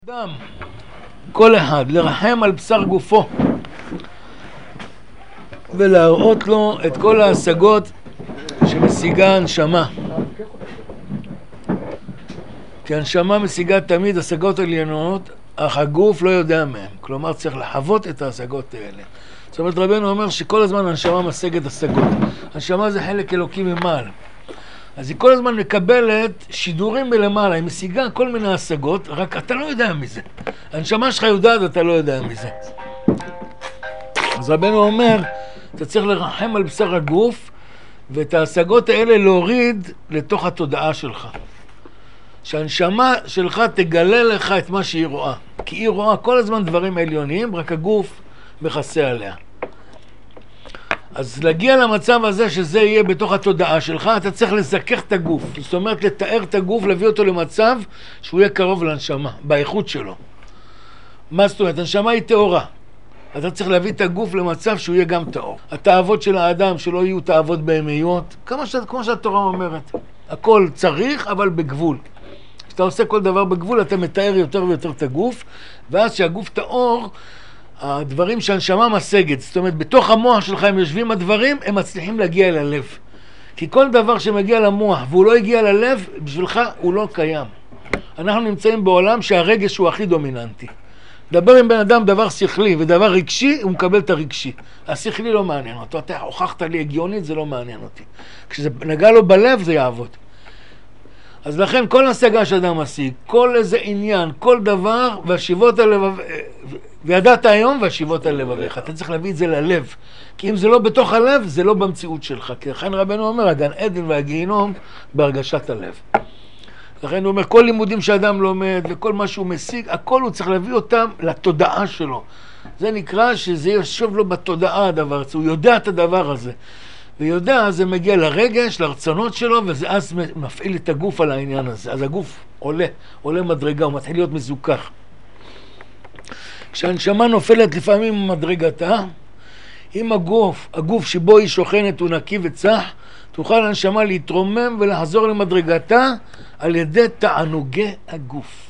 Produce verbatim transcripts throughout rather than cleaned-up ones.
אדם, כל אחד, לרחם על בשר גופו ולהראות לו את כל ההשגות שמשיגה הנשמה, כי הנשמה משיגה תמיד השגות עליונות, אך הגוף לא יודע מהם. כלומר צריך לחוות את ההשגות האלה. זאת אומרת, רבנו אומר שכל הזמן הנשמה משגת השגות. הנשמה זה חלק אלוקי ממעל, אז היא כל הזמן מקבלת שידורים מלמעלה, היא משיגה כל מיני השגות, רק אתה לא יודע מזה. הנשמה שלך יודעת, אתה לא יודע מזה. אז רבנו אומר, אתה צריך לרחם על בשר הגוף, ואת ההשגות האלה להוריד לתוך התודעה שלך. שהנשמה שלך תגלה לך את מה שהיא רואה. כי היא רואה כל הזמן דברים עליוניים, רק הגוף מכסה עליה. אז להגיע למצב הזה שזה יהיה בתוך התודעה שלך, אתה צריך לזכך את הגוף. זאת אומרת, לתאר את הגוף, להביא אותו למצב שהוא יהיה קרוב לנשמה, באיכות שלו. מה זאת אומרת? הנשמה היא תאורה. אתה צריך להביא את הגוף למצב שהוא יהיה גם תאור. התאוות של האדם, שלא יהיו תאוות בהמיות, כמו, ש... כמו שהתורה אומרת. הכל צריך, אבל בגבול. כשאתה עושה כל דבר בגבול, אתה מתאר יותר ויותר את הגוף, ואז שהגוף תאור, הדברים שהנשמה משגת, זאת אומרת, בתוך המוח שלך הם יושבים הדברים, הם מצליחים להגיע אל הלב. כי כל דבר שמגיע למוח והוא לא הגיע ללב, בשבילך הוא לא קיים. אנחנו נמצאים בעולם שהרגש הוא הכי דומיננטי. דבר עם בן אדם דבר שכלי ודבר רגשי, הוא מקבל את הרגשי. השכלי לא מעניין אותו. אתה הוכחת לי הגיונית, זה לא מעניין אותי. כשזה נגע לו בלב, זה יעבוד. אז לכן כל השגה שאדם משיג, כל איזה עניין, כל דבר, והשיבות הלבב... וידעת היום והשיבות על לבביך. אתה צריך להביא את זה ללב. כי אם זה לא בתוך הלב, זה לא במציאות שלך. כי לכן רבנו אומר, הגן עדן והגיהינום בהרגשת הלב. לכן הוא אומר, כל לימודים שאדם לומד וכל מה שהוא משיג, הכל הוא צריך להביא אותם לתודעה שלו. זה נקרא שזה יושב לו בתודעה הדבר, הוא יודע את הדבר הזה. ויודע, זה מגיע לרגש, לרצונות שלו, ואז מפעיל את הגוף על העניין הזה. אז הגוף עולה, עולה מדרגה, הוא מתחיל להיות מזוכח. כשהנשמה נופלת לפעמים מדרגתה, אם הגוף, הגוף שבו היא שוכנת הוא נקי וצח, תוכל הנשמה להתרומם ולחזור למדרגתה על ידי תענוגי הגוף.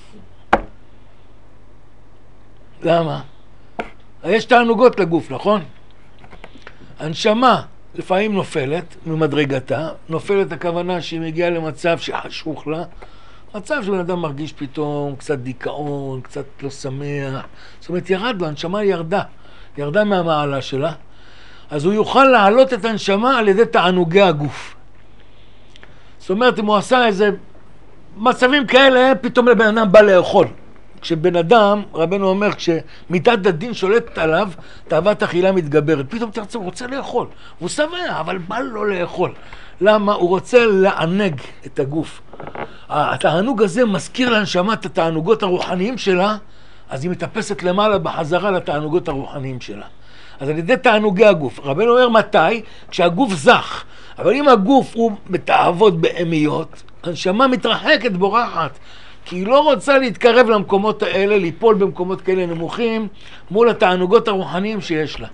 למה? יש תענוגות לגוף, נכון? הנשמה לפעמים נופלת ממדרגתה, נופלת הכוונה שהיא מגיעה למצב שחשוך לה, מצב שבן אדם מרגיש פתאום קצת דיכאון, קצת לא שמח. זאת אומרת, ירד לו, הנשמה ירדה, ירדה מהמעלה שלה. אז הוא יוכל להעלות את הנשמה על ידי תענוגי הגוף. זאת אומרת, אם הוא עשה איזה מצבים כאלה, פתאום לבן אדם בא לאכול. כשבן אדם, רבנו אומר, כשמידת הדין שולטת עליו, תאוות אכילה מתגברת. פתאום תרצה, הוא רוצה לאכול. הוא שבע, אבל בא לו לאכול. למה? הוא רוצה לענג את הגוף. התענוג הזה מזכיר לנשמה את התענוגות הרוחניים שלה, אז היא מתאפסת למעלה בחזרה לתענוגות הרוחניים שלה. אז על ידי תענוגי הגוף. רבנו אומר מתי? כשהגוף זך. אבל אם הגוף הוא בתאוות בהמיות, הנשמה מתרחקת, בורחת. כי היא לא רוצה להתקרב למקומות האלה, ליפול במקומות כאלה נמוכים, מול התענוגות הרוחניים שיש לה.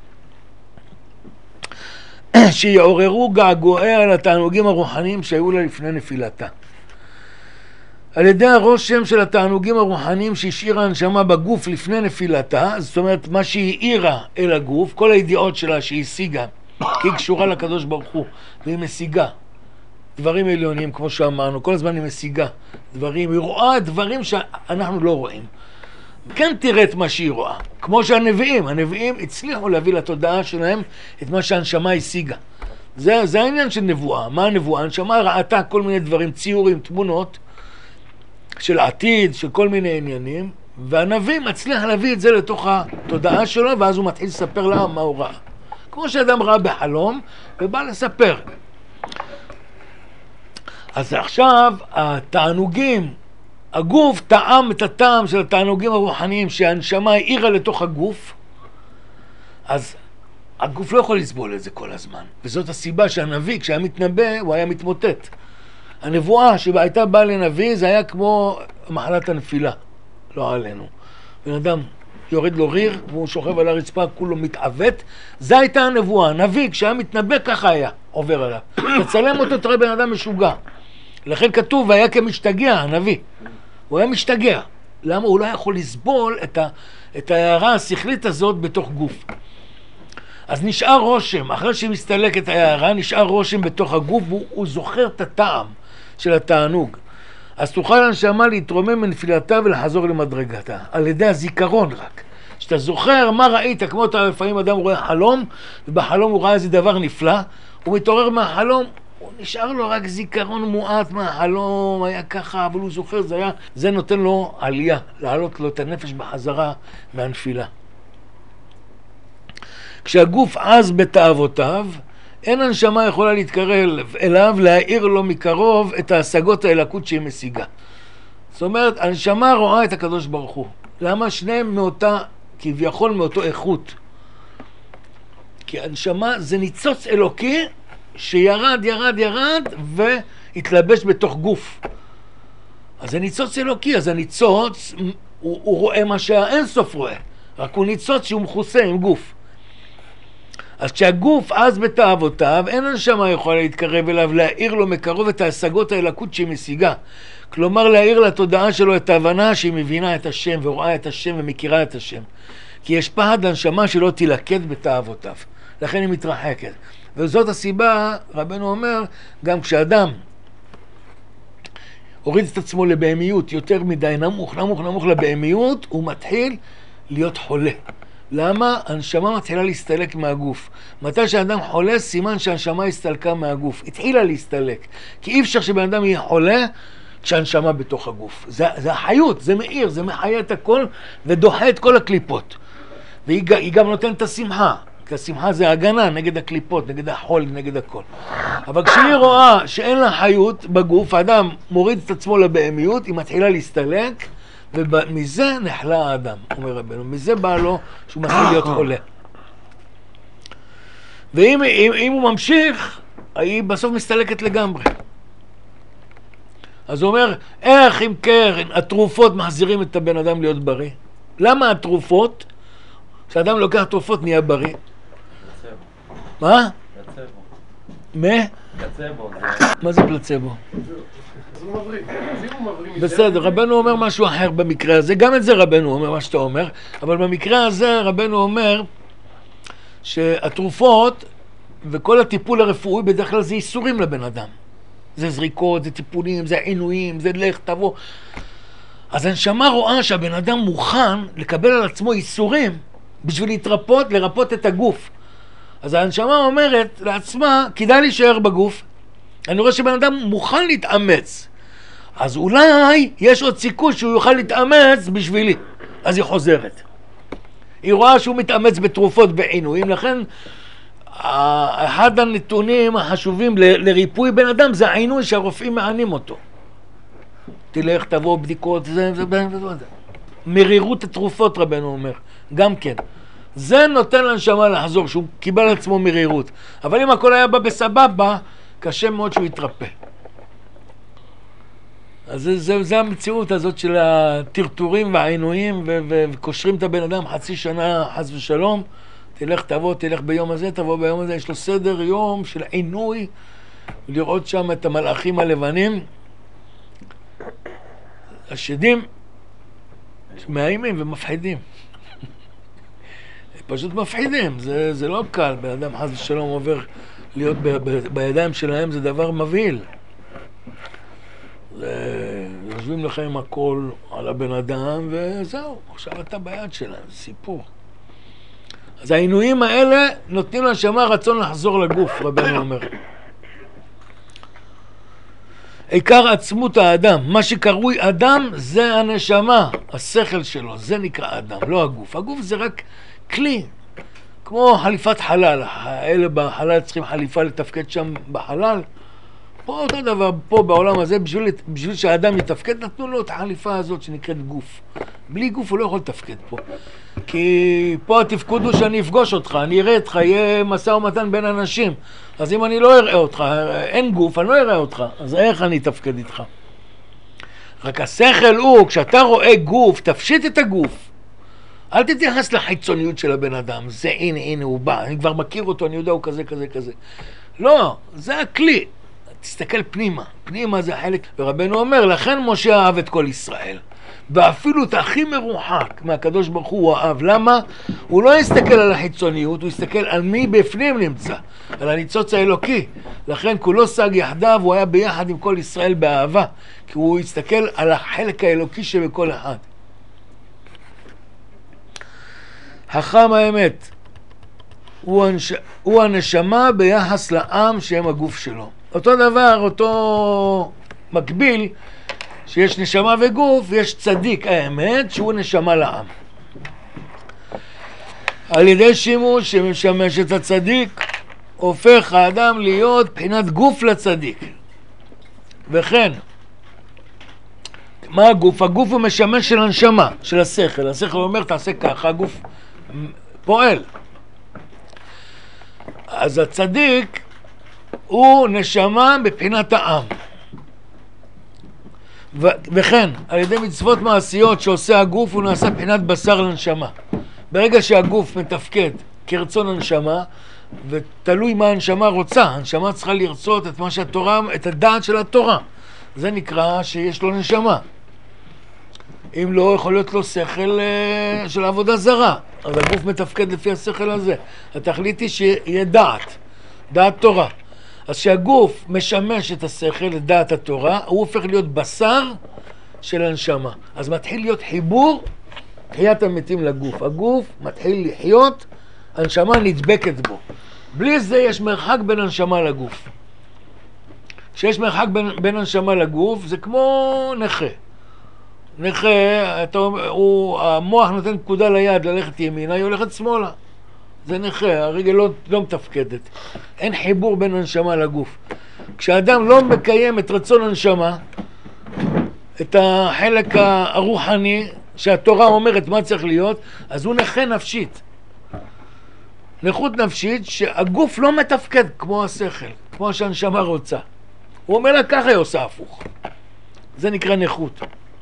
שיעוררו געגועיה על התענוגים הרוחניים שהיו לה לפני נפילתה. על ידי הרושם של התענוגים הרוחניים שהשאירה הנשמה בגוף לפני נפילתה, זאת אומרת מה שהיא העירה אל הגוף, כל הידיעות שלה שהיא השיגה, כי היא קשורה לקדוש ברוך הוא, והיא משיגה דברים עליוניים כמו שאמרנו, כל הזמן היא משיגה דברים, היא רואה דברים שאנחנו לא רואים. כן תראה את מה שהיא רואה, כמו שהנביאים, הנביאים הצליחו להביא לתודעה שלהם את מה שהנשמה השיגה. זה, זה העניין של נבואה. מה הנבואה? הנשמה ראתה כל מיני דברים, ציורים, תמונות של עתיד, של כל מיני עניינים, והנביא מצליח להביא את זה לתוך התודעה שלו, ואז הוא מתחיל לספר לה מה הוא ראה. כמו שאדם ראה בחלום, ובא לספר. אז עכשיו התענוגים, הגוף טעם את הטעם של התענוגים הרוחניים שהנשמה העירה לתוך הגוף, אז הגוף לא יכול לסבול את זה כל הזמן. וזאת הסיבה שהנביא, כשהיה מתנבא, הוא היה מתמוטט. הנבואה שהייתה באה לנביא, זה היה כמו מחלת הנפילה, לא עלינו. בן אדם יורד לו ריר, והוא שוכב על הרצפה, כולו מתעוות. זה הייתה הנבואה. הנביא, כשהיה מתנבא, ככה היה, עובר עליו. תצלם אותו, תראה בן אדם משוגע. לכן כתוב, והיה כמשתגע, הנביא. הוא היה משתגע. למה? הוא לא יכול לסבול את, ה, את ההערה השכלית הזאת בתוך גוף. אז נשאר רושם, אחרי שמסתלק את ההערה, נשאר רושם בתוך הגוף, והוא הוא זוכר את הטעם של התענוג. אז תוכל הנשמה להתרומם מנפילתה ולחזור למדרגתה, על ידי הזיכרון רק. שאתה זוכר מה ראית, כמו אתה לפעמים אדם רואה חלום, ובחלום הוא ראה איזה דבר נפלא, הוא מתעורר מהחלום, הוא נשאר לו רק זיכרון מועט מהחלום, היה ככה, אבל הוא זוכר, זה היה, זה נותן לו עלייה, להעלות לו את הנפש בחזרה מהנפילה. כשהגוף עז בתאוותיו, אין הנשמה יכולה להתקרב אליו, להאיר לו מקרוב את ההשגות האלוקות שהיא משיגה. זאת אומרת, הנשמה רואה את הקדוש ברוך הוא. למה? שניהם מאותה, כביכול מאותו איכות. כי הנשמה זה ניצוץ אלוקי שירד, ירד, ירד והתלבש בתוך גוף. אז זה ניצוץ אלוקי, אז הניצוץ, הוא, הוא רואה מה שהאינסוף רואה. רק הוא ניצוץ שהוא מכוסה עם גוף. אז כשהגוף עז בתאוותיו, אין הנשמה יכולה להתקרב אליו, להאיר לו מקרוב את ההשגות האלוקות שהיא משיגה. כלומר, להאיר לתודעה שלו את ההבנה שהיא מבינה את השם ורואה את השם ומכירה את השם. כי יש פחד לנשמה שלא תילכד בתאוותיו. לכן היא מתרחקת. וזאת הסיבה, רבנו אומר, גם כשאדם הוריד את עצמו לבהמיות יותר מדי נמוך, נמוך, נמוך לבהמיות, הוא מתחיל להיות חולה. למה? הנשמה מתחילה להסתלק מהגוף. מתי שהאדם חולה, סימן שהנשמה הסתלקה מהגוף. התחילה להסתלק. כי אי אפשר שבן אדם יהיה חולה כשהנשמה בתוך הגוף. זה, זה החיות, זה מאיר, זה מחיה את הכל ודוחה את כל הקליפות. והיא גם נותנת את השמחה. כי השמחה זה הגנה נגד הקליפות, נגד החול, נגד הכל. אבל כשהיא רואה שאין לה חיות בגוף, האדם מוריד את עצמו לבהמיות, היא מתחילה להסתלק, ומזה נחלה האדם, אומר רבנו. מזה בא לו שהוא מתחיל להיות חולה. ואם אם, אם הוא ממשיך, היא בסוף מסתלקת לגמרי. אז הוא אומר, איך אם קרן, התרופות מחזירים את הבן אדם להיות בריא? למה התרופות, כשאדם לוקח תרופות נהיה בריא? פלצבו. מה? פלצבו. מה? פלצבו. מה זה פלצבו? בסדר, רבנו אומר משהו אחר במקרה הזה, גם את זה רבנו אומר מה שאתה אומר, אבל במקרה הזה רבנו אומר שהתרופות וכל הטיפול הרפואי בדרך כלל זה איסורים לבן אדם. זה זריקות, זה טיפולים, זה עינויים, זה לך תבוא. אז הנשמה רואה שהבן אדם מוכן לקבל על עצמו איסורים בשביל להתרפות, לרפות את הגוף. אז הנשמה אומרת לעצמה, כדאי להישאר בגוף. אני רואה שבן אדם מוכן להתאמץ. אז אולי יש עוד סיכוי שהוא יוכל להתאמץ בשבילי. אז היא חוזרת. היא רואה שהוא מתאמץ בתרופות בעינויים, לכן אחד הנתונים החשובים ל- לריפוי בן אדם זה העינוי שהרופאים מענים אותו. תלך, תבוא, בדיקות, זה, זה, זה, זה, זה. מרירות התרופות רבנו אומר, גם כן. זה נותן לנשמה לחזור, שהוא קיבל על עצמו מרירות. אבל אם הכל היה בא בסבבה, קשה מאוד שהוא יתרפא. אז זה, זה, זה המציאות הזאת של הטרטורים והעינויים, ו- ו- וקושרים את הבן אדם חצי שנה, חס ושלום, תלך תבוא, תלך ביום הזה, תבוא ביום הזה, יש לו סדר יום של עינוי, לראות שם את המלאכים הלבנים, השדים, מאיימים ומפחידים. פשוט מפחידים, זה, זה לא קל, בן אדם חס ושלום עובר להיות ב- ב- בידיים שלהם, זה דבר מבהיל. יושבים לך עם הכל על הבן אדם וזהו, עכשיו אתה ביד שלהם, זה סיפור. אז העינויים האלה נותנים לנשמה רצון לחזור לגוף, רבנו אומר. עיקר עצמות האדם, מה שקרוי אדם זה הנשמה, השכל שלו, זה נקרא אדם, לא הגוף. הגוף זה רק כלי, כמו חליפת חלל, האלה בחלל צריכים חליפה לתפקד שם בחלל. פה אותו דבר, פה בעולם הזה, בשביל, בשביל שהאדם יתפקד, נתנו לו את החליפה הזאת שנקראת גוף. בלי גוף הוא לא יכול לתפקד פה. כי פה התפקוד הוא שאני אפגוש אותך, אני אראה אותך, יהיה משא ומתן בין אנשים. אז אם אני לא אראה אותך, אין גוף, אני לא אראה אותך. אז איך אני אתפקד איתך? רק השכל הוא, כשאתה רואה גוף, תפשיט את הגוף. אל תתייחס לחיצוניות של הבן אדם. זה הנה, הנה, הוא בא. אני כבר מכיר אותו, אני יודע, הוא כזה, כזה, כזה. לא, זה הכלי. תסתכל פנימה, פנימה זה חלק, ורבנו אומר, לכן משה אהב את כל ישראל. ואפילו את הכי מרוחק מהקדוש ברוך הוא הוא אהב. למה? הוא לא יסתכל על החיצוניות, הוא יסתכל על מי בפנים נמצא, על הניצוץ האלוקי. לכן כולו סג יחדיו, הוא היה ביחד עם כל ישראל באהבה, כי הוא יסתכל על החלק האלוקי שבכל אחד. חכם האמת הוא, הנש... הוא הנשמה ביחס לעם שהם הגוף שלו. אותו דבר, אותו מקביל, שיש נשמה וגוף, יש צדיק האמת שהוא נשמה לעם. על ידי שימוש שמשמש את הצדיק, הופך האדם להיות בחינת גוף לצדיק. וכן, מה הגוף? הגוף הוא משמש של הנשמה, של השכל. השכל אומר תעשה ככה, הגוף פועל. אז הצדיק הוא נשמה בבחינת העם. ו- וכן, על ידי מצוות מעשיות שעושה הגוף הוא נעשה בחינת בשר לנשמה. ברגע שהגוף מתפקד כרצון הנשמה, ותלוי מה הנשמה רוצה, הנשמה צריכה לרצות את מה שהתורה, את הדעת של התורה. זה נקרא שיש לו נשמה. אם לא, יכול להיות לו שכל uh, של עבודה זרה. אז הגוף מתפקד לפי השכל הזה. התכלית היא שיהיה דעת, דעת תורה. אז שהגוף משמש את השכל, את דעת התורה, הוא הופך להיות בשר של הנשמה. אז מתחיל להיות חיבור, תחיית המתים לגוף. הגוף מתחיל לחיות, הנשמה נדבקת בו. בלי זה יש מרחק בין הנשמה לגוף. כשיש מרחק בין, בין הנשמה לגוף, זה כמו נכה. נכה, אתה, הוא, המוח נותן פקודה ליד ללכת ימינה, היא הולכת שמאלה. זה נכה, הרגל לא, לא מתפקדת. אין חיבור בין הנשמה לגוף. כשאדם לא מקיים את רצון הנשמה, את החלק הרוחני, שהתורה אומרת מה צריך להיות, אז הוא נכה נפשית. נכות נפשית שהגוף לא מתפקד כמו השכל, כמו שהנשמה רוצה. הוא אומר לה ככה היא עושה הפוך. זה נקרא נכות.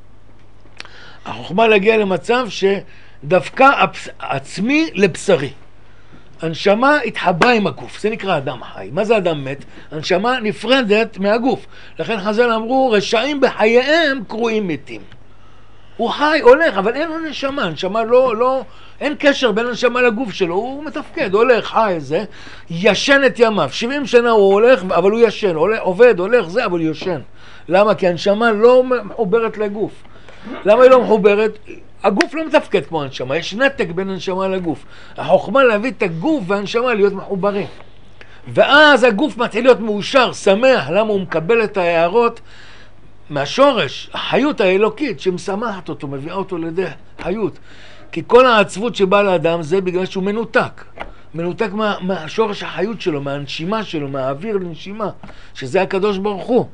החוכמה להגיע למצב שדווקא עצמי לבשרי. הנשמה התחברה עם הגוף, זה נקרא אדם חי. מה זה אדם מת? הנשמה נפרדת מהגוף. לכן חז"ל אמרו, רשעים בחייהם קרויים מתים. הוא חי, הולך, אבל אין לו נשמה. הנשמה לא, לא, אין קשר בין הנשמה לגוף שלו. הוא מתפקד, הולך, חי, זה. ישן את ימיו. שבעים שנה הוא הולך, אבל הוא ישן. הולך, עובד, הולך, זה, אבל הוא ישן. למה? כי הנשמה לא מחוברת לגוף. למה היא לא מחוברת? הגוף לא מתפקד כמו הנשמה, יש נתק בין הנשמה לגוף. החוכמה להביא את הגוף והנשמה להיות מחוברים. ואז הגוף מתחיל להיות מאושר, שמח, למה הוא מקבל את ההערות מהשורש, החיות האלוקית שמשמחת אותו, מביאה אותו לידי חיות. כי כל העצבות שבאה לאדם זה בגלל שהוא מנותק. מנותק מה, מהשורש החיות שלו, מהנשימה שלו, מהאוויר לנשימה, שזה הקדוש ברוך הוא.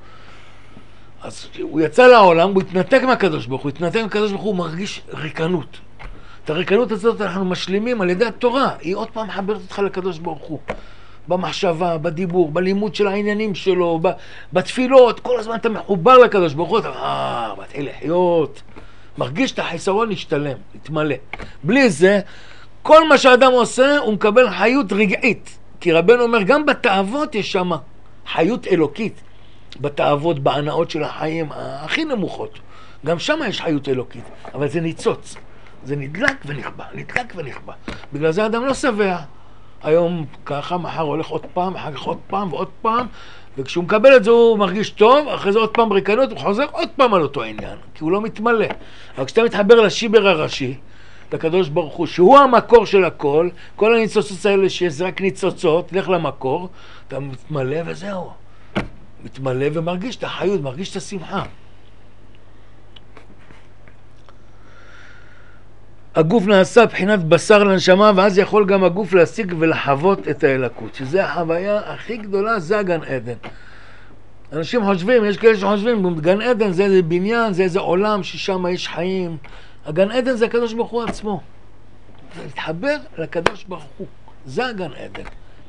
אז הוא יצא לעולם, הוא התנתק מהקדוש ברוך הוא, התנתק מהקדוש ברוך הוא, הוא מרגיש ריקנות. את הריקנות הזאת אנחנו משלימים על ידי התורה, היא עוד פעם מחברת אותך לקדוש ברוך הוא. במחשבה, בדיבור, בלימוד של העניינים שלו, בתפילות, כל הזמן אתה מחובר לקדוש ברוך הוא, אתה אה, מתחיל לחיות, מרגיש את החיסרון להשתלם, להתמלא. בלי זה, כל מה שהאדם עושה, הוא מקבל חיות רגעית. כי רבנו אומר, גם בתאוות יש שם חיות אלוקית. בתאוות, בהנאות של החיים הכי נמוכות. גם שם יש חיות אלוקית, אבל זה ניצוץ. זה נדלק ונכבה, נדלק ונכבה. בגלל זה האדם לא שבע. היום ככה, מחר הולך עוד פעם, אחר כך עוד פעם ועוד פעם, וכשהוא מקבל את זה הוא מרגיש טוב, אחרי זה עוד פעם ריקנות, הוא חוזר עוד פעם על אותו עניין, כי הוא לא מתמלא. אבל כשאתה מתחבר לשיבר הראשי, לקדוש ברוך הוא, שהוא המקור של הכל, כל הניצוצות האלה שזה רק ניצוצות, לך למקור, אתה מתמלא וזהו. מתמלא ומרגיש את החיות, מרגיש את השמחה. הגוף נעשה בחינת בשר לנשמה, ואז יכול גם הגוף להשיג ולחוות את האלוקות, שזה החוויה הכי גדולה, זה הגן עדן. אנשים חושבים, יש כאלה שחושבים, גן עדן זה איזה בניין, זה איזה עולם ששם יש חיים. הגן עדן זה הקדוש ברוך הוא עצמו. זה להתחבר לקדוש ברוך הוא, זה הגן עדן.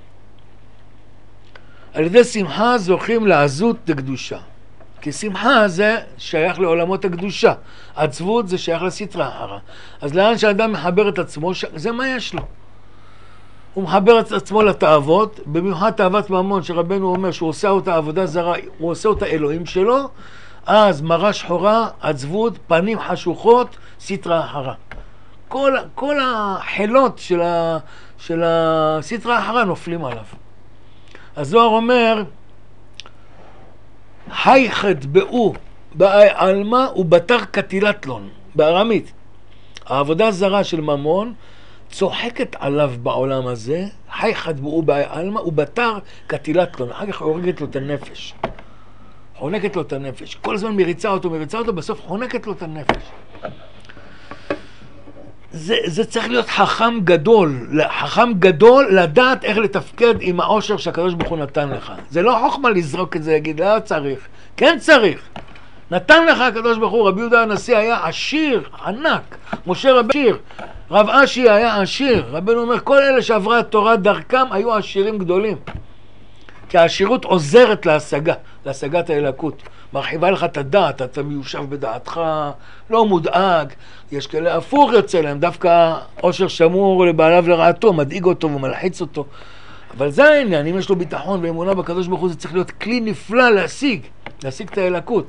על ידי שמחה זוכים לעזות לקדושה. כי שמחה זה שייך לעולמות הקדושה. עצבות זה שייך לסטרה אחרה. אז לאן שאדם מחבר את עצמו, זה מה יש לו. הוא מחבר את עצמו לתאוות, במיוחד תאוות ממון שרבנו אומר שהוא עושה אותה עבודה זרה, הוא עושה אותה אלוהים שלו, אז מראה שחורה, עצבות, פנים חשוכות, סטרה אחרה. כל, כל החילות של, ה, של הסטרה האחרה נופלים עליו. הזוהר אומר, חייכת באו באי אלמה ובתר קטילתלון, בארמית. העבודה הזרה של ממון צוחקת עליו בעולם הזה, חייכת באו באי אלמה ובתר קטילתלון, אחר כך הורגת לו את הנפש. חונקת לו את הנפש. כל הזמן מריצה אותו, מריצה אותו, בסוף חונקת לו את הנפש. זה, זה צריך להיות חכם גדול, חכם גדול לדעת איך לתפקד עם העושר שהקדוש ברוך הוא נתן לך. זה לא חוכמה לזרוק את זה, להגיד, לא צריך. כן צריך. נתן לך הקדוש ברוך הוא, רבי יהודה הנשיא היה עשיר, ענק. משה רבי עשיר. רב אשי היה עשיר. רבנו אומר, כל אלה שעברה התורה דרכם היו עשירים גדולים. כי העשירות עוזרת להשגה, להשגת האלוקות. מרחיבה לך את הדעת, אתה מיושב בדעתך, לא מודאג. יש כאלה הפוך יוצא להם, דווקא עושר שמור לבעליו לרעתו, מדאיג אותו ומלחיץ אותו. אבל זה העניין, אם יש לו ביטחון ואמונה בקדוש ברוך הוא, זה צריך להיות כלי נפלא להשיג, להשיג את האלוקות.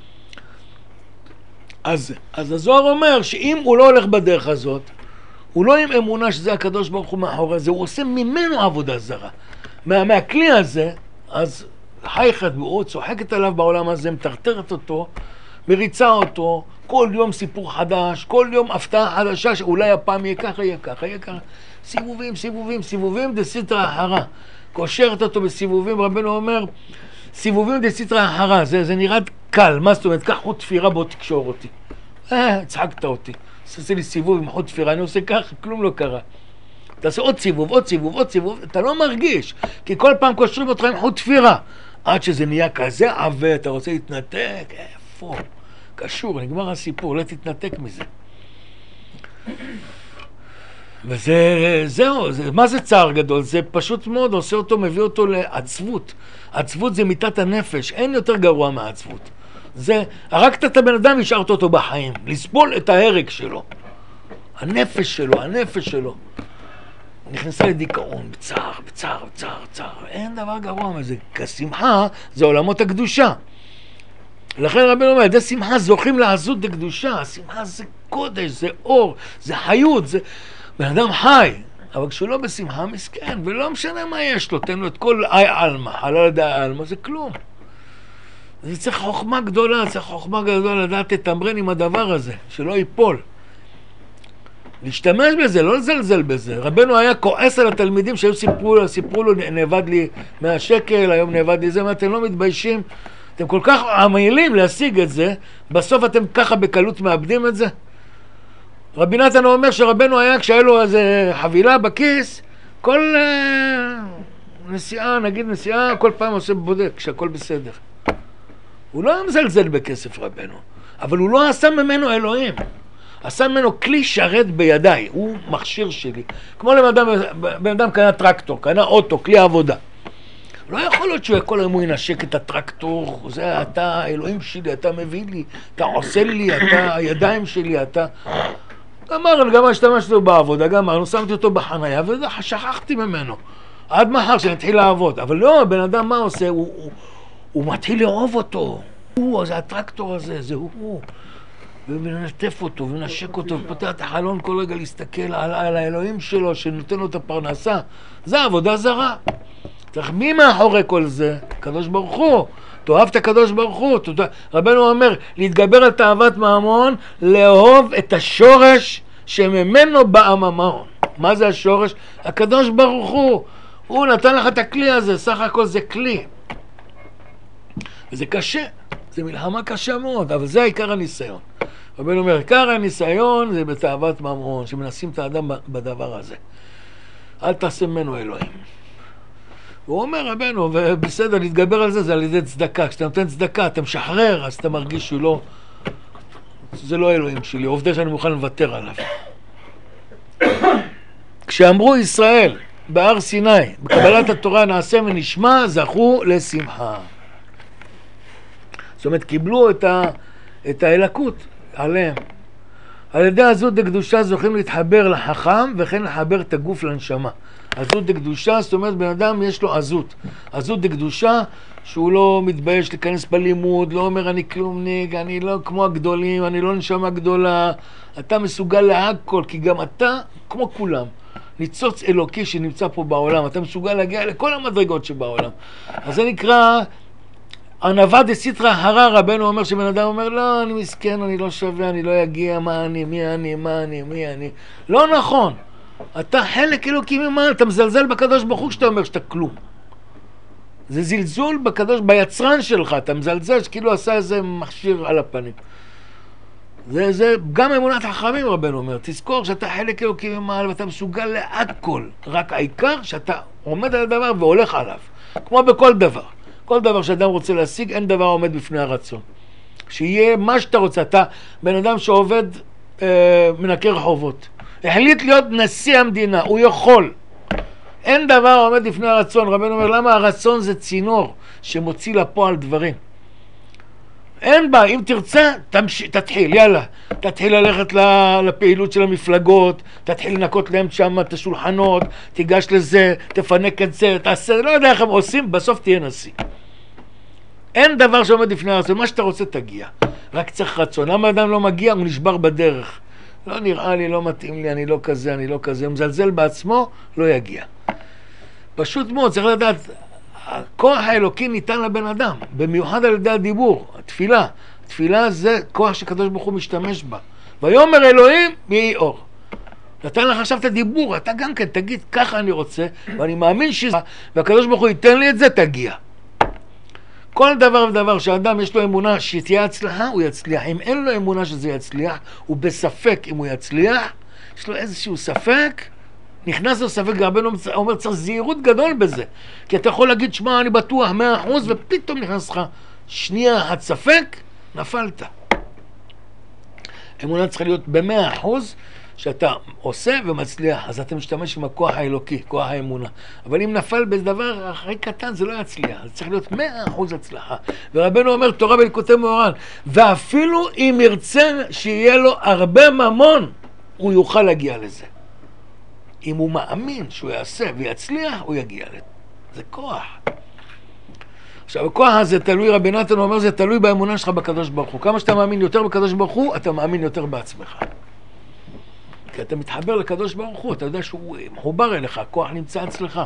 אז, אז הזוהר אומר שאם הוא לא הולך בדרך הזאת, הוא לא עם אמונה שזה הקדוש ברוך הוא מאחורי זה, הוא עושה ממנו עבודה זרה. מה, מהכלי הזה, אז חייכת בו, צוחקת עליו בעולם הזה, מטרטרת אותו, מריצה אותו, כל יום סיפור חדש, כל יום הפתעה חדשה, שאולי הפעם יהיה ככה, יהיה ככה, יהיה ככה. סיבובים, סיבובים, סיבובים, דסיטרא אחרא. קושרת אותו בסיבובים, רבנו אומר, סיבובים דסיטרא אחרא, זה, זה נראה קל, מה זאת אומרת? קח חוט תפירה, בוא תקשור אותי. אה, צחקת אותי. עושה לי סיבוב עם חוט תפירה, אני עושה ככה, כלום לא קרה. תעשה עוד סיבוב, עוד סיבוב, עוד סיבוב, אתה לא מרגיש, כי כל פעם קושרים אותך עם חוט תפירה. עד שזה נהיה כזה עווה, אתה רוצה להתנתק, איפה? קשור, נגמר הסיפור, לא תתנתק מזה. וזה, זהו, זה, מה זה צער גדול? זה פשוט מאוד, עושה אותו, מביא אותו לעצבות. עצבות זה מיטת הנפש, אין יותר גרוע מהעצבות. זה, הרגת את הבן אדם, השארת אותו בחיים, לסבול את ההרג שלו. הנפש שלו, הנפש שלו. נכנסה לדיכאון, בצער, בצער, בצער, בצער. אין דבר גרוע מזה. כי השמחה זה עולמות הקדושה. לכן רבי אומר, ידי שמחה זוכים לעזות דקדושה. השמחה זה קודש, זה אור, זה חיות, זה בן אדם חי. אבל כשהוא לא בשמחה מסכן, ולא משנה מה יש לו, תן לו את כל אי אלמה, חלל ידי אלמה, זה כלום. זה צריך חוכמה גדולה, צריך חוכמה גדולה לדעת לתמרן עם הדבר הזה, שלא ייפול. להשתמש בזה, לא לזלזל בזה. רבנו היה כועס על התלמידים שהיו סיפרו, סיפרו לו, נאבד לי מאה שקל, היום נאבד לי זה, מה אתם לא מתביישים? אתם כל כך עמלים להשיג את זה, בסוף אתם ככה בקלות מאבדים את זה? רבי נתן אומר שרבנו היה, כשהיה לו איזה חבילה בכיס, כל uh, נסיעה, נגיד נסיעה, כל פעם עושה בודק, כשהכל בסדר. הוא לא מזלזל בכסף רבנו, אבל הוא לא עשה ממנו אלוהים. עשה ממנו כלי שרת בידיי, הוא מכשיר שלי. כמו לבן בן אדם קנה טרקטור, קנה אוטו, כלי עבודה. לא יכול להיות שהוא כל היום הוא ינשק את הטרקטור, זה אתה האלוהים שלי, אתה מביא לי, אתה עושה לי, אתה הידיים שלי, אתה... גמר, גם השתמשתי לו בעבודה, גמר, שמתי אותו בחנייה ושכחתי ממנו. עד מחר שנתחיל לעבוד. אבל לא, בן אדם מה עושה? הוא, הוא, הוא מתחיל לאהוב אותו. הוא, זה הטרקטור הזה, זה הוא. ומנטף אותו, ונשק אותו, ופותח את החלון כל רגע להסתכל על, על האלוהים שלו, שנותן לו את הפרנסה. זה עבודה זרה. צריך מי מאחורי כל זה? קדוש ברוך הוא. תאהב את הקדוש ברוך הוא. רבנו אומר, להתגבר על תאוות ממון, לאהוב את השורש שממנו בא הממון. מה זה השורש? הקדוש ברוך הוא. הוא נתן לך את הכלי הזה, סך הכל זה כלי. וזה קשה. זה מלחמה קשה מאוד, אבל זה העיקר הניסיון. רבנו אומר, עיקר הניסיון זה בתאוות ממון, שמנסים את האדם בדבר הזה. אל תעשה ממנו אלוהים. הוא אומר רבנו, ובסדר, להתגבר על זה, זה על ידי צדקה. כשאתה נותן צדקה, אתה משחרר, אז אתה מרגיש שהוא לא... זה לא אלוהים שלי, עובדה שאני מוכן לוותר עליו. כשאמרו ישראל בהר סיני, בקבלת התורה נעשה ונשמע, זכו לשמחה. זאת אומרת, קיבלו את, ה, את האלוקות עליהם. על ידי עזות דקדושה זוכים להתחבר לחכם וכן לחבר את הגוף לנשמה. עזות דקדושה, זאת אומרת, בן אדם יש לו עזות. עזות דקדושה, שהוא לא מתבייש להיכנס בלימוד, לא אומר אני כלומניק, אני לא כמו הגדולים, אני לא נשמה גדולה. אתה מסוגל להכל, כי גם אתה, כמו כולם, ניצוץ אלוקי שנמצא פה בעולם, אתה מסוגל להגיע לכל המדרגות שבעולם. אז זה נקרא ענווה דסיטרא הרע. רבנו אומר שבן אדם אומר, לא, אני מסכן, אני לא שווה, אני לא אגיע, מה אני, מי אני, מה אני, מי אני. לא נכון. אתה חלק אלוקי ממעל, אתה מזלזל בקדוש ברוך הוא כשאתה אומר שאתה כלום. זה זלזול בקדוש, ביצרן שלך, אתה מזלזל שכאילו עשה איזה מכשיר על הפנים. זה, זה גם אמונת החכמים, רבנו אומר, תזכור שאתה חלק אלוקי ממעל ואתה מסוגל להכל, רק העיקר שאתה עומד על הדבר והולך עליו, כמו בכל דבר. כל דבר שאדם רוצה להשיג, אין דבר עומד בפני הרצון. שיהיה מה שאתה רוצה, אתה בן אדם שעובד אה, מנקה רחובות, החליט להיות נשיא המדינה, הוא יכול. אין דבר עומד לפני הרצון. רבנו אומר, למה הרצון זה צינור שמוציא לפועל דברים. אין בה, אם תרצה, תמש... תתחיל, יאללה. תתחיל ללכת לפעילות של המפלגות, תתחיל לנקות להם שם את השולחנות, תיגש לזה, תפנק את זה, תעשה, לא יודע איך הם עושים, בסוף תהיה נשיא. אין דבר שעומד לפני הרצון, מה שאתה רוצה תגיע. רק צריך רצון. למה אדם לא מגיע? הוא נשבר בדרך. לא נראה לי, לא מתאים לי, אני לא כזה, אני לא כזה. הוא מזלזל בעצמו, לא יגיע. פשוט מאוד, צריך לדעת, הכוח האלוקי ניתן לבן אדם, במיוחד על ידי הדיבור, התפילה. התפילה זה כוח שקדוש ברוך הוא משתמש בה. ויאמר אלוהים, יהי אור. נתן לך עכשיו את הדיבור, אתה גם כן תגיד, ככה אני רוצה, ואני מאמין שזה, והקדוש ברוך הוא ייתן לי את זה, תגיע. כל דבר ודבר שאדם יש לו אמונה שתהיה הצלחה, הוא יצליח. אם אין לו אמונה שזה יצליח, הוא בספק אם הוא יצליח, יש לו איזשהו ספק, נכנס לו ספק, רבנו אומר, צריך זהירות גדול בזה. כי אתה יכול להגיד, שמע, אני בטוח מאה אחוז, ופתאום נכנס לך שנייה אחת ספק, נפלת. אמונה צריכה להיות במאה אחוז, שאתה עושה ומצליח, אז אתה משתמש עם הכוח האלוקי, כוח האמונה. אבל אם נפל בדבר הכי קטן, זה לא יצליח. זה צריך להיות מאה אחוז הצלחה. ורבנו אומר, תורה בליקוטי מאורן, ואפילו אם ירצה שיהיה לו הרבה ממון, הוא יוכל להגיע לזה. אם הוא מאמין שהוא יעשה ויצליח, הוא יגיע לזה. זה כוח. עכשיו, הכוח הזה תלוי, רבי נתן אומר, זה תלוי באמונה שלך בקדוש ברוך הוא. כמה שאתה מאמין יותר בקדוש ברוך הוא, אתה מאמין יותר בעצמך. כי אתה מתחבר לקדוש ברוך הוא, אתה יודע שהוא מחובר אליך, הכוח נמצא אצלך.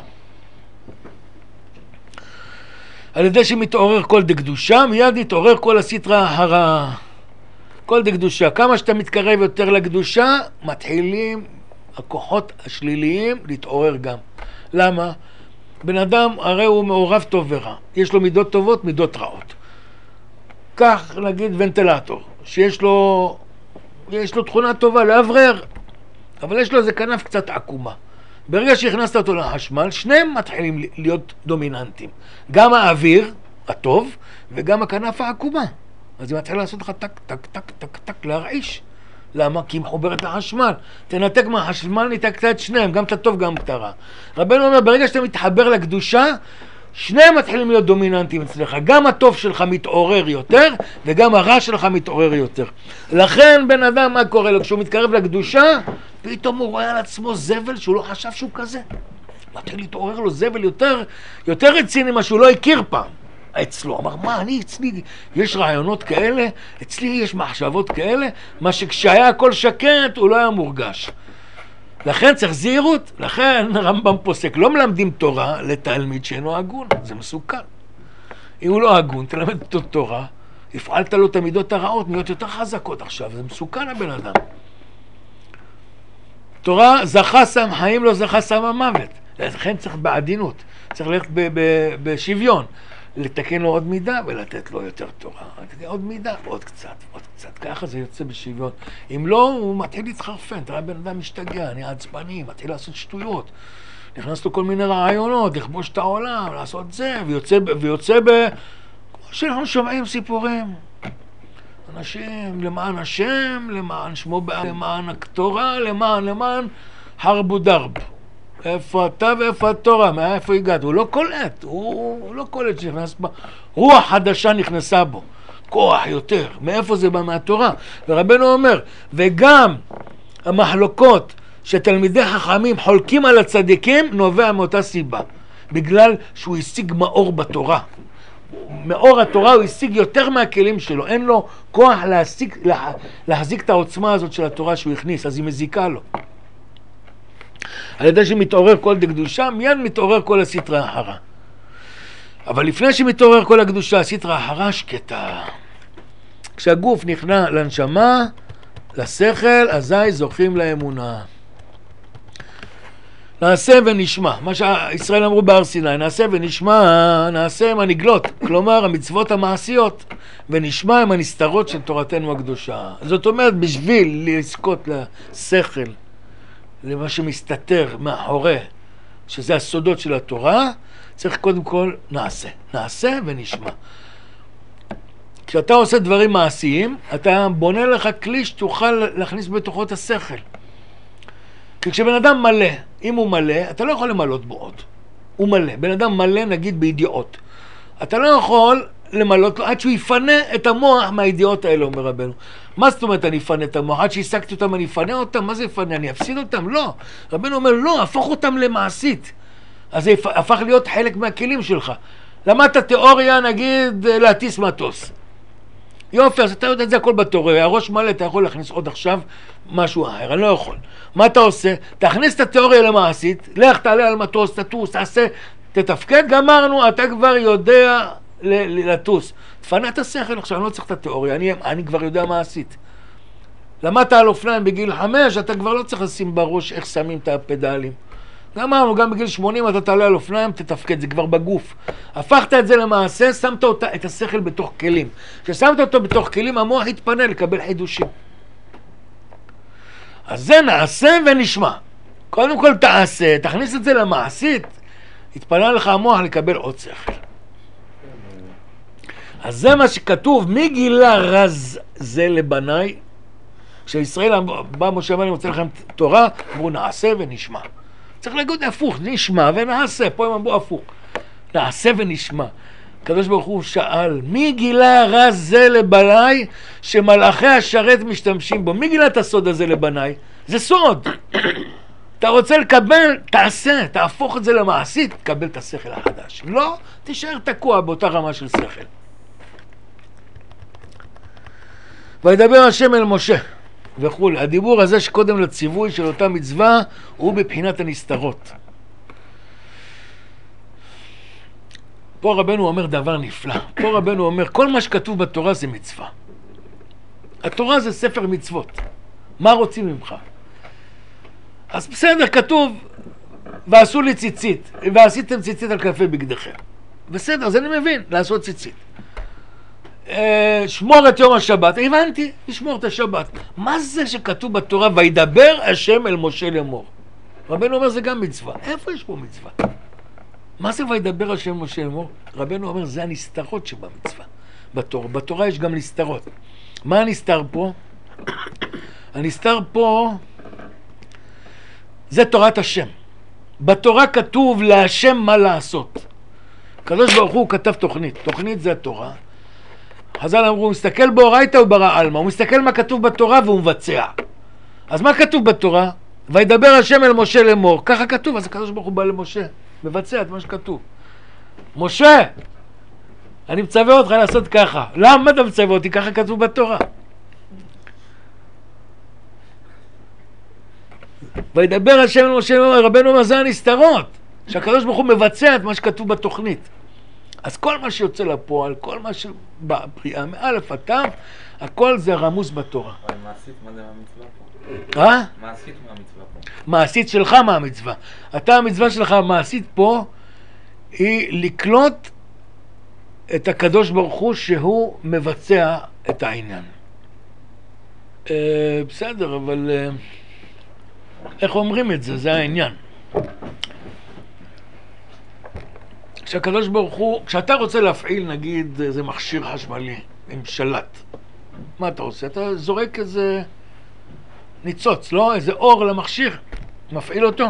על ידי שמתעורר כל דקדושה, מיד יתעורר כל הסטרא הרע. כל דקדושה. כמה שאתה מתקרב יותר לקדושה, מתחילים הכוחות השליליים להתעורר גם. למה? בן אדם הרי הוא מעורב טוב ורע. יש לו מידות טובות, מידות רעות. כך נגיד ונטילטור, שיש לו, יש לו תכונה טובה לאוורר, אבל יש לו איזה כנף קצת עקומה. ברגע שהכנסת אותו לחשמל, שניהם מתחילים להיות דומיננטים. גם האוויר הטוב וגם הכנף העקומה. אז היא מתחילה לעשות לך טק, טק, טק, טק, טק, להרעיש. למה? כי היא מחוברת לחשמל. תנתק מהחשמל, ניתקת את שניהם, גם את הטוב, גם את הרע. רבנו אומר, ברגע שאתה מתחבר לקדושה, שניהם מתחילים להיות דומיננטים אצלך. גם הטוב שלך מתעורר יותר, וגם הרע שלך מתעורר יותר. לכן בן אדם, מה קורה לו? כשהוא מתקרב לקדושה, פתאום הוא רואה על עצמו זבל שהוא לא חשב שהוא כזה. מתחיל להתעורר לו זבל יותר, יותר רציני מה שהוא לא הכיר פעם. אצלו, אמר, מה, אני אצלי, יש רעיונות כאלה, אצלי יש מחשבות כאלה, מה שכשהיה הכל שקט, הוא לא היה מורגש. לכן צריך זהירות, לכן רמב"ם פוסק, לא מלמדים תורה לתלמיד שאינו הגון, זה מסוכן. אם הוא לא הגון, תלמד אותו תורה, הפעלת לו את המידות הרעות, מידות יותר חזקות עכשיו, זה מסוכן הבן אדם. תורה זכה שם חיים, לא זכה שם המוות. לכן צריך בעדינות, צריך ללכת בשוויון. לתקן לו עוד מידה ולתת לו יותר תורה. עוד מידה, עוד קצת, עוד קצת. ככה זה יוצא בשוויון. אם לא, הוא מתחיל להתחרפן. תראה, בן אדם משתגע, אני עצבני, מתחיל לעשות שטויות. נכנס לו כל מיני רעיונות, לכבוש את העולם, לעשות זה, ויוצא, ויוצא ב... כמו שאנחנו שומעים סיפורים. אנשים, למען השם, למען שמו, למען התורה, למען, למען הרבו דרב. איפה אתה ואיפה התורה? מאיפה הגעת? הוא לא קולט, הוא, הוא לא קולט שנכנס בה. רוח חדשה נכנסה בו. כוח יותר. מאיפה זה בא? מהתורה. ורבנו אומר, וגם המחלוקות שתלמידי חכמים חולקים על הצדיקים נובע מאותה סיבה. בגלל שהוא השיג מאור בתורה. מאור התורה הוא השיג יותר מהכלים שלו. אין לו כוח להשיג, לה, להחזיק את העוצמה הזאת של התורה שהוא הכניס, אז היא מזיקה לו. על ידי שמתעורר כל דקדושה, מיד מתעורר כל הסטרא אחרא. אבל לפני שמתעורר כל הקדושה, הסטרא אחרא שקטה. כשהגוף נכנע לנשמה, לשכל, אזי זוכים לאמונה. נעשה ונשמע, מה שישראל אמרו בהר סיני, נעשה ונשמע, נעשה עם הנגלות, כלומר המצוות המעשיות, ונשמע עם הנסתרות של תורתנו הקדושה. זאת אומרת, בשביל לזכות לשכל, למה שמסתתר מאחורי, שזה הסודות של התורה, צריך קודם כל נעשה, נעשה ונשמע. כשאתה עושה דברים מעשיים, אתה בונה לך כלי שתוכל להכניס בתוכו את השכל. כי כשבן אדם מלא, אם הוא מלא, אתה לא יכול למלות בו עוד. הוא מלא. בן אדם מלא, נגיד, בידיעות. אתה לא יכול למלות לו עד שהוא יפנה את המוח מהידיעות האלה, אומר רבנו. מה זאת אומרת אני אפנה את המוח? עד שהשגתי אותם אני אפנה אותם? מה זה אפנה? אני אפסיד אותם? לא. רבנו אומר, לא, הפוך אותם למעשית. אז זה הפך להיות חלק מהכלים שלך. למדת תיאוריה, נגיד, להטיס מטוס. יופי, אז אתה יודע את זה הכל בתיאוריה, הראש מלא, אתה יכול להכניס עוד עכשיו משהו אחר, אני לא יכול. מה אתה עושה? תכניס את התיאוריה למעשית, לך תעלה על מטוס, תטוס, תעשה, תתפקד, גמרנו, אתה כבר יודע לטוס. תפנה את השכל עכשיו, אני לא צריך את התיאוריה, אני, אני כבר יודע מה עשית. למדת על אופניים בגיל חמש, אתה כבר לא צריך לשים בראש איך שמים את הפדלים. אמרנו, גם בגיל שמונים אתה תעלה על אופניים, תתפקד, זה כבר בגוף. הפכת את זה למעשה, שמת אותה, את השכל בתוך כלים. כששמת אותו בתוך כלים, המוח יתפנה לקבל חידושים. אז זה נעשה ונשמע. קודם כל תעשה, תכניס את זה למעשית, יתפנה לך המוח לקבל עוד שכל. אז זה מה שכתוב, מי גילה רז זה לבניי? כשישראל בא משה ואני רוצה לכם תורה, אמרו נעשה ונשמע. צריך להגיד הפוך, נשמע ונעשה, פה הם אמרו הפוך. נעשה ונשמע. הקדוש ברוך הוא שאל, מי גילה רז זה לבניי שמלאכי השרת משתמשים בו? מי גילה את הסוד הזה לבניי? זה סוד. אתה רוצה לקבל, תעשה, תהפוך את זה למעשית, תקבל את השכל החדש. לא, תישאר תקוע באותה רמה של שכל. וידבר השם אל משה וכו'. הדיבור הזה שקודם לציווי של אותה מצווה הוא בבחינת הנסתרות. פה רבנו אומר דבר נפלא. פה רבנו אומר כל מה שכתוב בתורה זה מצווה. התורה זה ספר מצוות. מה רוצים ממך? אז בסדר, כתוב ועשו לי ציצית ועשיתם ציצית על כנפי בגדיכם. בסדר, אז אני מבין לעשות ציצית. שמור את יום השבת, הבנתי, לשמור את השבת. מה זה שכתוב בתורה וידבר השם אל משה לאמור? רבנו אומר זה גם מצווה. איפה יש פה מצווה? מה זה וידבר השם אל משה לאמור? רבנו אומר זה הנסתרות שבמצווה בתורה. בתורה יש גם נסתרות. מה הנסתר פה? הנסתר פה זה תורת השם. בתורה כתוב להשם מה לעשות. הקדוש ברוך הוא כתב תוכנית. תוכנית זה התורה. חז"ל אמרו, הוא מסתכל באורייתא וברא עלמא, הוא מסתכל מה כתוב בתורה והוא מבצע. אז מה כתוב בתורה? וידבר השם אל משה לאמור, ככה כתוב, אז הקדוש ברוך הוא בא למשה, מבצע את מה שכתוב. משה, אני מצווה אותך לעשות ככה. למה אתה מצווה אותי? ככה כתוב בתורה. וידבר השם אל משה לאמור, רבנו אומר, זה הנסתרות, שהקדוש ברוך הוא מבצע את מה שכתוב בתוכנית. אז כל מה שיוצא לפועל, כל מה שבפריאה, מאלף עד תו, הכל זה רמוז בתורה. אבל מעשית, מה זה מהמצווה פה? אה? מעשית מהמצווה פה. מעשית שלך מהמצווה. אתה, המצווה שלך המעשית פה, היא לקלוט את הקדוש ברוך הוא שהוא מבצע את העניין. אה, בסדר, אבל אה, איך אומרים את זה? זה העניין. כשהקדוש ברוך הוא, כשאתה רוצה להפעיל נגיד איזה מכשיר חשמלי עם שלט, מה אתה עושה? אתה זורק איזה ניצוץ, לא? איזה אור למכשיר, מפעיל אותו.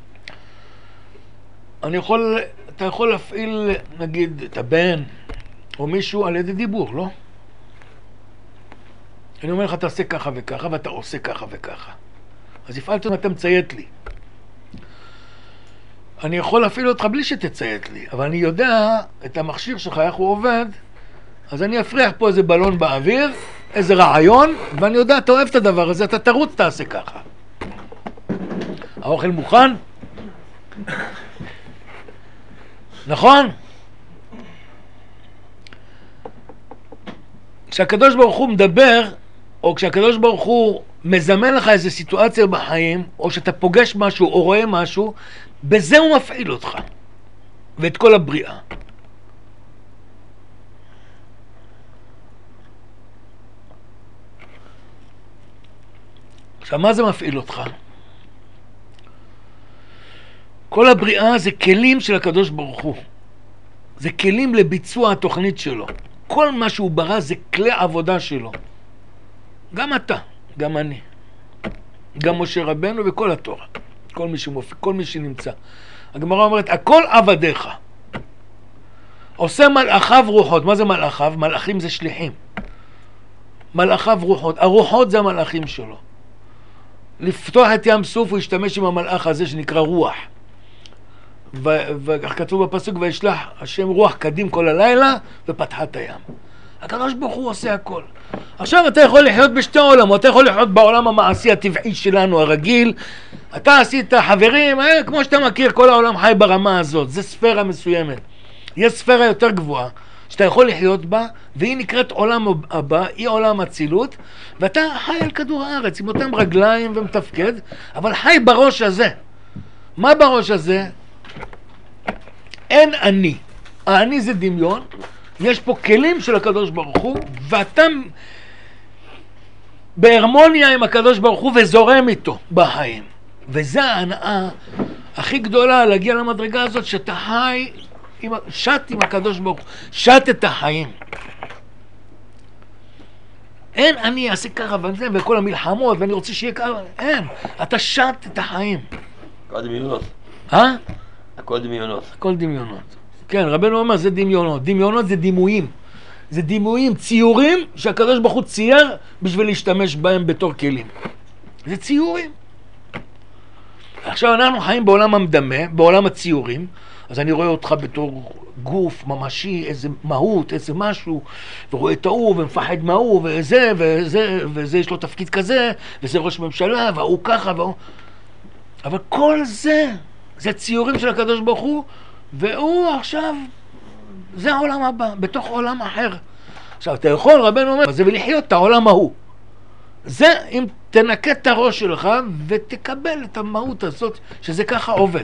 אני יכול, אתה יכול להפעיל נגיד את הבן, או מישהו על ידי דיבור, לא? אני אומר לך, תעשה ככה וככה, ואתה עושה ככה וככה. אז הפעלת אם אתה מציית לי. אני יכול להפעיל אותך בלי שתציית לי, אבל אני יודע את המכשיר שלך, איך הוא עובד, אז אני אפריח פה איזה בלון באוויר, איזה רעיון, ואני יודע, אתה אוהב את הדבר הזה, אתה תרוץ, תעשה ככה. האוכל מוכן? נכון? כשהקדוש ברוך הוא מדבר, או כשהקדוש ברוך הוא מזמן לך איזו סיטואציה בחיים, או שאתה פוגש משהו או רואה משהו, בזה הוא מפעיל אותך ואת כל הבריאה. עכשיו, מה זה מפעיל אותך? כל הבריאה זה כלים של הקדוש ברוך הוא. זה כלים לביצוע התוכנית שלו. כל מה שהוא ברא זה כלי עבודה שלו. גם אתה, גם אני. גם משה רבנו וכל התורה. כל מי שמופיע, כל מי שנמצא. הגמרא אומרת, הכל עבדיך. עושה מלאכיו רוחות. מה זה מלאכיו? מלאכים זה שליחים. מלאכיו רוחות. הרוחות זה המלאכים שלו. לפתוח את ים סוף הוא ישתמש עם המלאך הזה שנקרא רוח. וכך כתוב בפסוק, וישלח השם רוח קדים כל הלילה ופתחה את הים. הקדוש ברוך הוא עושה הכל. עכשיו אתה יכול לחיות בשתי עולמות, אתה יכול לחיות בעולם המעשי הטבעי שלנו הרגיל. אתה עשית חברים, אה, כמו שאתה מכיר, כל העולם חי ברמה הזאת, זה ספירה מסוימת. יש ספירה יותר גבוהה שאתה יכול לחיות בה, והיא נקראת עולם הבא, היא עולם הצילות, ואתה חי על כדור הארץ עם אותם רגליים ומתפקד, אבל חי בראש הזה. מה בראש הזה? אין אני. האני זה דמיון, יש פה כלים של הקדוש ברוך הוא, ואתה בהרמוניה עם הקדוש ברוך הוא וזורם איתו בחיים. וזה ההנאה הכי גדולה להגיע למדרגה הזאת, שאתה חי, עם, שט עם הקדוש ברוך הוא, שט את החיים. אין אני אעשה ככה וזה, וכל המלחמות, ואני רוצה שיהיה ככה, אין. אתה שט את החיים. הכל דמיונות. אה? הכל דמיונות. הכל דמיונות. כן, רבנו אומר, זה דמיונות. דמיונות זה דימויים. זה דימויים, ציורים שהקדוש ברוך הוא צייר בשביל להשתמש בהם בתור כלים. זה ציורים. עכשיו אנחנו חיים בעולם המדמה, בעולם הציורים, אז אני רואה אותך בתור גוף ממשי, איזה מהות, איזה משהו, ורואה את ההוא ומפחד מההוא, וזה, וזה, וזה יש לו תפקיד כזה, וזה ראש ממשלה, והוא ככה, והוא... אבל כל זה, זה ציורים של הקדוש ברוך הוא, והוא עכשיו, זה העולם הבא, בתוך עולם אחר. עכשיו, אתה יכול, רבנו אומר, זה ולחיות את העולם ההוא. זה אם תנקה את הראש שלך ותקבל את המהות הזאת, שזה ככה עובד.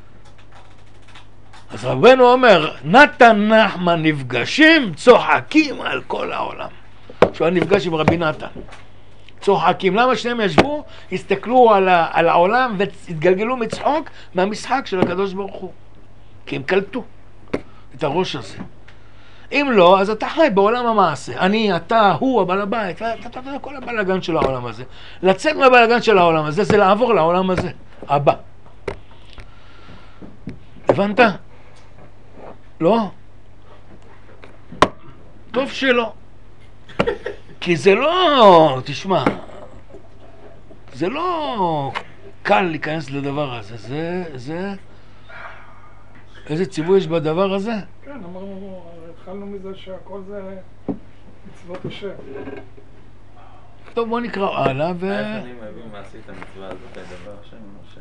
אז רבנו אומר, נתן נחמן נפגשים, צוחקים על כל העולם. שהוא נפגש עם רבי נתן. צוחקים. למה שניהם ישבו? הסתכלו על, ה- על העולם והתגלגלו מצחוק מהמשחק של הקדוש ברוך הוא. כי הם קלטו את הראש הזה. אם לא, אז אתה חי בעולם המעשה. אני, אתה, הוא, הבעל הבית, אתה, אתה, אתה, כל הבלגן של העולם הזה. לצאת מהבלגן של העולם הזה, זה לעבור לעולם הזה, הבא. הבנת? לא? טוב שלא. כי זה לא, תשמע, זה לא קל להיכנס לדבר הזה. זה, זה... איזה ציווי יש בדבר הזה? כן, אמרנו, התחלנו מזה שהכל זה מצוות השם. טוב, בוא נקרא הלאה ו... איך אני מבין מה עשית המצווה הזאת, הדבר השם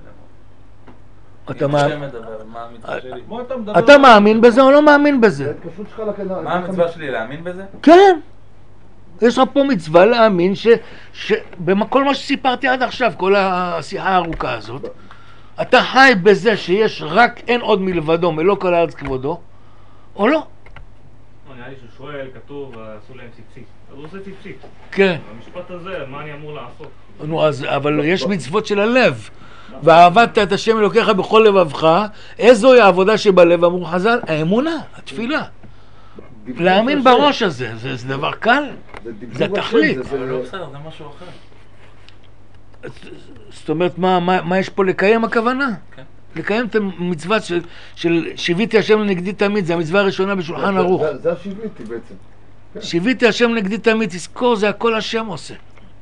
אתה אם מאמין? השם מדבר, מה המצווה שלי? מה אתה מדבר? אתה מאמין בזה או לא מאמין בזה? זה התקשרות שלך לכנר. מה המצווה שלי, להאמין בזה? כן. יש לך פה מצווה להאמין ש... שבכל מה שסיפרתי עד עכשיו, כל השיחה הארוכה הזאת, אתה חי בזה שיש רק אין עוד מלבדו, מלא כל הארץ כבודו, או לא? נראה לי שהוא שואל, כתוב, עשו להם ציפציק. אז הוא עושה ציפציק. כן. במשפט הזה, מה אני אמור לעשות? נו, אז, אבל יש מצוות של הלב. ואהבת את השם אלוקיך בכל לבבך, איזוהי העבודה שבלב, אמרו חז"ל, האמונה, התפילה. להאמין בראש הזה, זה, זה דבר קל, זה התכלית. אבל לא בסדר, זה משהו אחר. זאת אומרת, מה, מה, מה יש פה לקיים הכוונה? כן. לקיים את המצווה של, של שיוויתי השם לנגדי תמיד, זה המצווה הראשונה בשולחן ערוך. זה, זה השיוויתי בעצם. כן. שיוויתי השם לנגדי תמיד, תזכור, זה הכל השם עושה.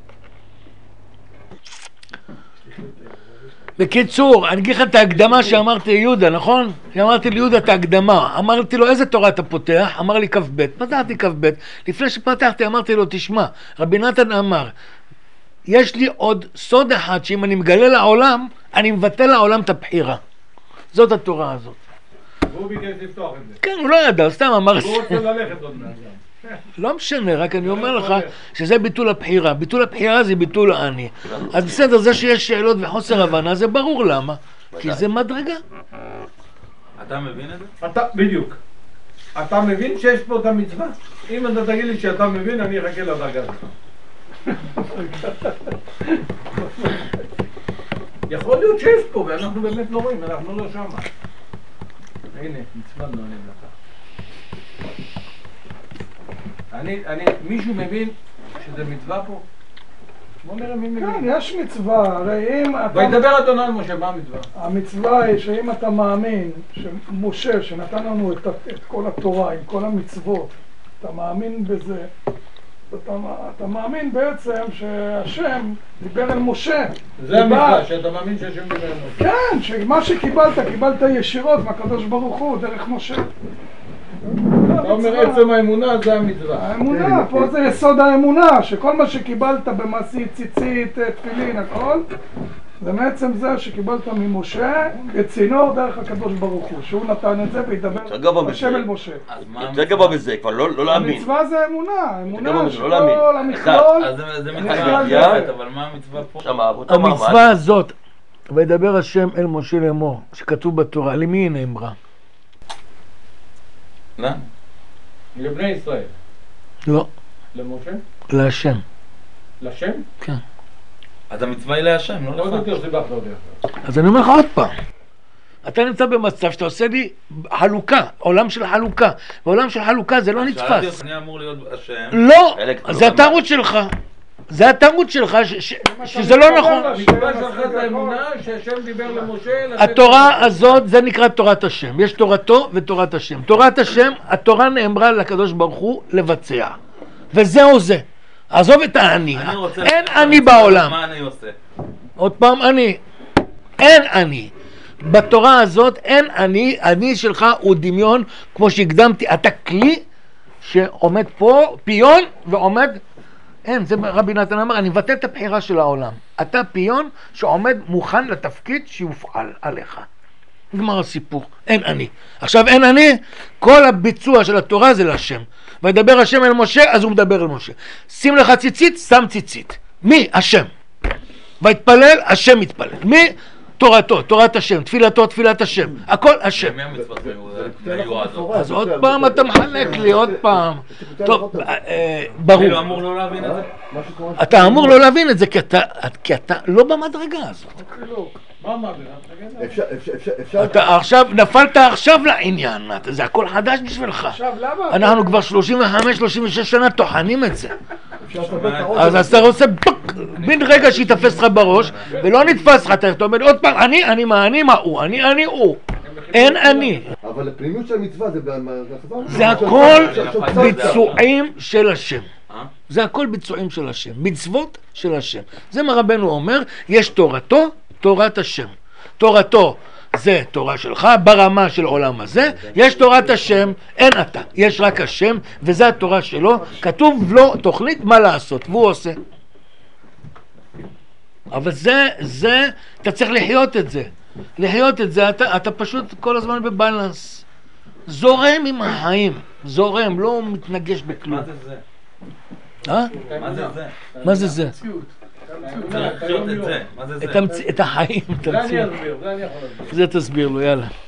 בקיצור, אני אגיד לך את ההקדמה שאמרתי ליהודה, נכון? שאמרתי ליהודה את ההקדמה, אמרתי לו איזה תורה אתה פותח? אמר לי כף בית, פתחתי כף בית, לפני שפתחתי אמרתי לו תשמע, רבי נתן אמר, יש לי עוד סוד אחד שאם אני מגלה לעולם, אני מבטל לעולם את הבחירה. זאת התורה הזאת. והוא ביקש לפתוח את זה. כן, הוא לא ידע, סתם אמר... הוא רוצה ללכת עוד מעט. לא משנה, רק אני אומר לך שזה ביטול הבחירה. ביטול הבחירה זה ביטול האני. אז בסדר, זה שיש שאלות וחוסר הבנה, זה ברור למה. כי זה מדרגה. אתה מבין את זה? אתה, בדיוק. אתה מבין שיש פה את המצווה? אם אתה תגיד לי שאתה מבין, אני אחכה לדרגה שלך. יכול להיות שיש פה, ואנחנו באמת לא רואים, אנחנו לא שמה. הנה, מצוודנו אני לך. אני, אני, מישהו מבין שזה מצווה פה? בוא נראה מי מבין. כן, יש מצווה, הרי אם אתה... וידבר אדוני על משה, מה המצווה? המצווה היא שאם אתה מאמין שמשה, שנתן לנו את, את כל התורה עם כל המצוות, אתה מאמין בזה, אתה, אתה מאמין בעצם שהשם דיבר אל משה. זה המצווה, שאתה מאמין שהשם דיבר אל משה. כן, שמה שקיבלת, קיבלת ישירות מהקדוש ברוך הוא, דרך משה. אתה אומר עצם האמונה זה המצווה. האמונה, פה זה יסוד האמונה, שכל מה שקיבלת במעשית, ציצית, תפילין, הכל, זה בעצם זה שקיבלת ממשה כצינור דרך הקדוש ברוך הוא, שהוא נתן את זה וידבר בשם אל משה. יותר גבוה בזה, כבר לא להאמין. המצווה זה אמונה, אמונה לא להאמין. שכל המכלול. אז זה מצווה אחרת, אבל מה המצווה פה? המצווה הזאת, וידבר השם אל משה לאמור, שכתוב בתורה, למי היא נאמרה? לא? לבני ישראל. לא, למשה? להשם. לשם? כן. אז המצווה היא להשם, לא לא לך. יודעת איך סיבכת אותי. אז אני אומר לך עוד פעם, אתה נמצא במצב שאתה עושה לי חלוקה, עולם של חלוקה, ועולם של חלוקה זה לא שאלתי נתפס. אותך, אני אמור להיות השם. לא, חלק זה לא הטעות שלך. זה הטעות שלך, ש- ש- שזה לא נכון. המצווה שלך את האמונה שהשם דיבר למשה. התורה הזאת, זה נקרא תורת השם. יש תורתו ותורת השם. תורת השם, התורה נאמרה לקדוש ברוך הוא לבצע. וזהו זה. עזוב את האני. אני רוצה אין לדעת אני בעולם. מה אני עושה? עוד פעם אני. אין אני. בתורה הזאת אין אני. אני שלך הוא דמיון, כמו שהקדמתי. אתה כלי שעומד פה, פיון, ועומד... אין, זה רבי נתן אמר, אני מבטל את הבחירה של העולם. אתה פיון שעומד מוכן לתפקיד שיופעל עליך. נגמר הסיפור, אין אני. עכשיו אין אני, כל הביצוע של התורה זה להשם. וידבר השם אל משה, אז הוא מדבר אל משה. שים לך ציצית, שם ציצית. מי? השם. ויתפלל, השם מתפלל. מי? תורתו, תורת השם, תפילתו, תפילת השם. הכל השם. מי המצווה מיועדות? אז עוד פעם אתה מחלק לי, עוד פעם. טוב, ברור. כאילו אמור לא להבין את זה? אתה אמור לא להבין את זה, כי אתה, כי אתה לא במדרגה הזאת. מה אמרת? אפשר, אפשר, אפשר, אפשר... אתה עכשיו, נפלת עכשיו לעניין, זה הכל חדש בשבילך. עכשיו למה? אנחנו כבר שלושים וחמש שלושים ושש שנה טוחנים את זה. אפשר לסבר את הראש. אז אז אתה רוצה פק, בין רגע שיתפס לך בראש, ולא נתפס לך, אתה אומר עוד פעם, אני, אני מה, אני מה הוא, אני, אני הוא. אין אני. אבל הפנימיות של המצווה זה... זה הכל ביצועים של השם. זה הכל ביצועים של השם, מצוות של השם. זה מה רבנו אומר, יש תורתו, תורת השם. תורתו זה תורה שלך ברמה של עולם הזה, יש תורת השם, אין אתה, יש רק השם, וזה התורה שלו, כתוב לו תוכנית מה לעשות, והוא עושה. אבל זה, זה, אתה צריך לחיות את זה. לחיות את זה, אתה, אתה פשוט כל הזמן בבלנס. זורם עם החיים, זורם, לא מתנגש בכלום. מה זה זה? אה? מה זה זה? מה זה זה? צריך לחיות את זה. מה זה זה? את, המצ... את החיים, זה אני תמציא. אסביר, זה אני יכול להסביר. זה תסביר לו, יאללה.